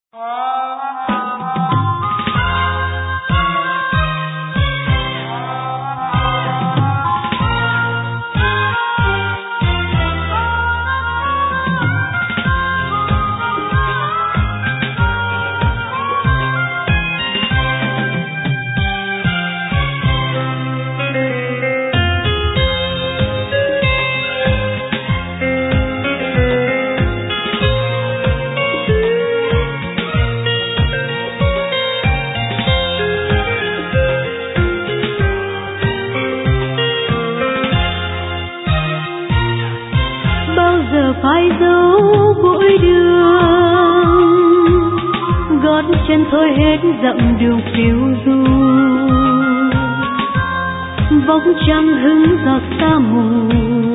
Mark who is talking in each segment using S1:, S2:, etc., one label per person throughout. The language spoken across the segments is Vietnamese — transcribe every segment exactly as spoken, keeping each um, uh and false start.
S1: Phải dấu bụi đường, gót chân thôi hết dặm đường phiêu du, vóc trăng hứng giọt sa mù,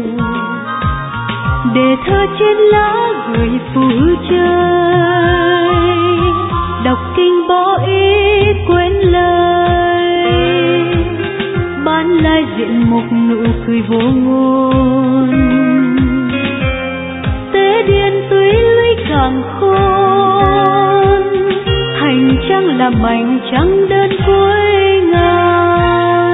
S1: để thơ trên lá gửi phù chơi, đọc kinh bỏ ý quên lời, bán lai diện một nụ cười vô ngôn. Điên tưới lưới càng khôn, hành trang là mảnh trắng đơn cuối ngàn.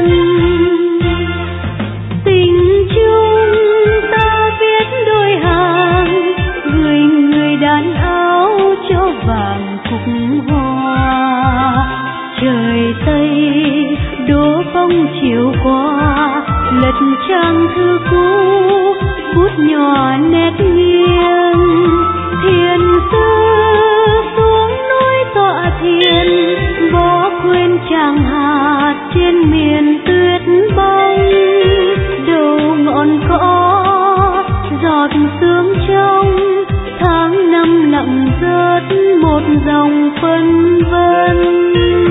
S1: Tình chung ta viết đôi hàng, gửi người đàn áo cho vàng cúc hoa. Trời Tây đổ phong chiều qua, lật trang thư cũ bút nhỏ nét nghiêng. Thiền sư xuống núi tọa thiền, bỏ quên chàng hạt trên miền tuyết băng. Đầu ngọn cỏ giọt sương trong, tháng năm lặng rớt một dòng phân vân.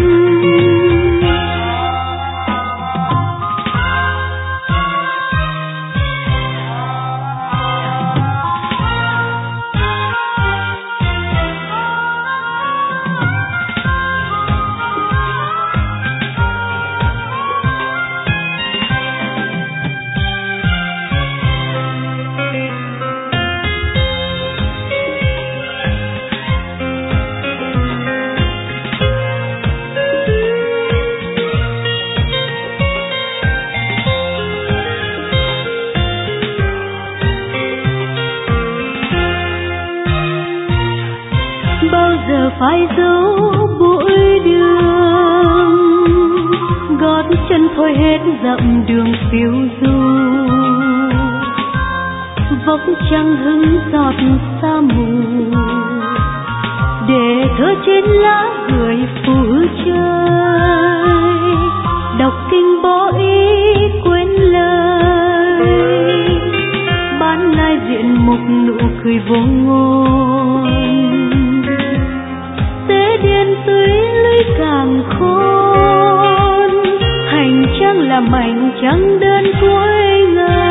S1: Bao giờ phải dấu bụi đường, gót chân thôi hết dặm đường phiêu du, vóc trăng hứng giọt sa mù, để thơ trên lá gửi phù chơi, đọc kinh bỏ ý quên lời, bán lai diện một nụ cười vô ngôn. Điên tưới lưới càng khôn, hành trang là mảnh trắng đơn cuối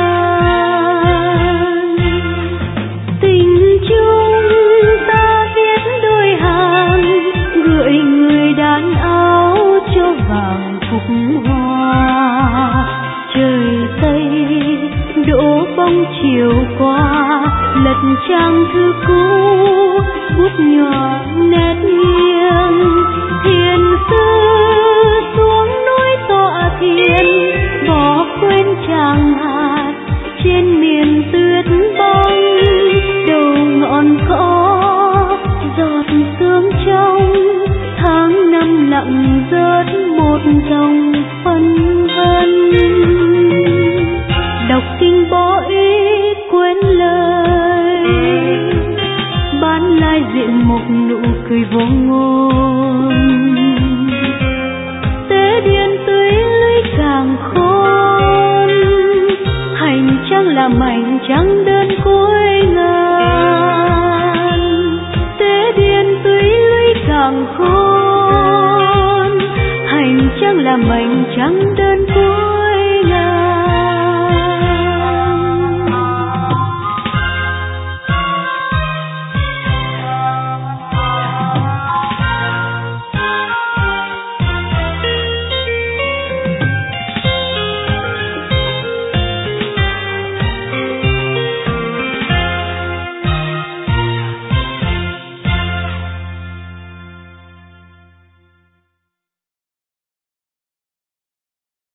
S1: ngàn. Tình chung ta viết đôi hàng, gửi người đàn áo cho vàng cúc hoa. Trời Tây đổ bóng chiều qua, lật trang thư cũ bút nhỏ nét nghiêng. Thiền sư xuống núi tọa thiền, bỏ quên chàng hạt trên miền tuyết băng. Đầu ngọn cỏ giọt sương trong, tháng năm lặng rớt một dòng phân vân. Đọc kinh bỏ ý quên lời, bán lai diện một nụ cười vô ngôn. Tế điên tưới lưới càng khôn, hành trang là mảnh trắng đơn cuối ngàn. Tế điên tưới lưới càng khôn, hành trang là mảnh trắng đơn cuối